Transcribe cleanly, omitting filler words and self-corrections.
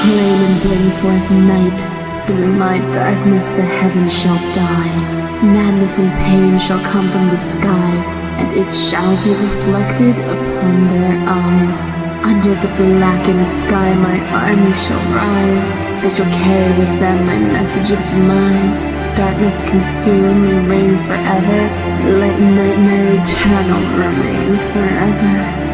proclaim and bring forth night. Through my darkness the heavens shall die. Madness and pain shall come from the sky, and it shall be reflected upon their eyes. Under the blackened sky my army shall rise. They shall carry with them my message of demise. Darkness consume and reign forever. Let nightmare eternal remain forever.